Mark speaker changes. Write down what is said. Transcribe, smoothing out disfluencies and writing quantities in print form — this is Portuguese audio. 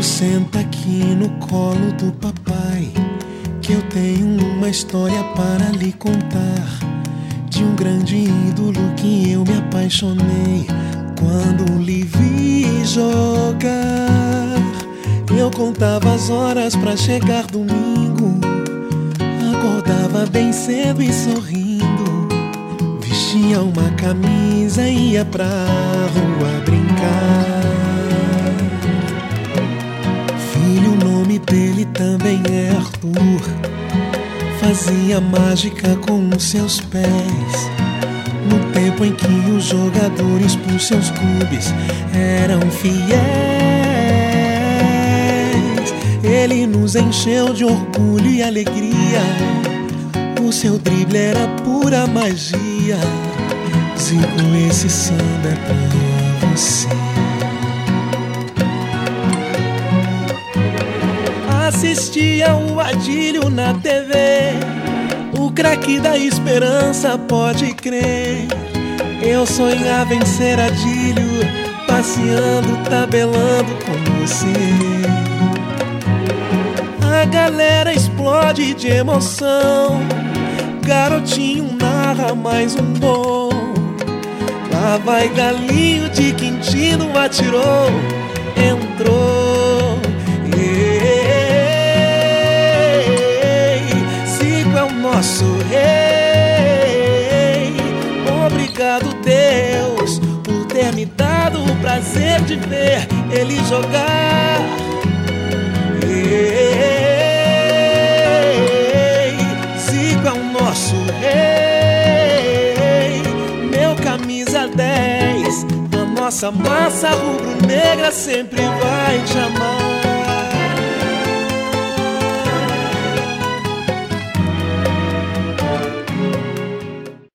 Speaker 1: Senta aqui no colo do papai, que eu tenho uma história para lhe contar, de um grande ídolo que eu me apaixonei quando lhe vi jogar. Eu contava as horas pra chegar domingo, acordava bem cedo e sorrindo, vestia uma camisa e ia pra rua brincar. O nome dele também é Arthur, fazia mágica com os seus pés, no tempo em que os jogadores por seus clubes eram fiéis. Ele nos encheu de orgulho e alegria, o seu drible era pura magia. Zico, esse samba é pra você. Assistia o Adílio na TV, o craque da esperança, pode crer. Eu sonhava em ser Adílio, passeando, tabelando com você. A galera explode de emoção, garotinho narra mais um gol. Lá vai Galinho de Quintino, atirou, entrou. Nosso rei, obrigado Deus por ter me dado o prazer de ver ele jogar. Zico é o nosso rei, meu camisa 10, a nossa massa rubro-negra sempre vai te amar.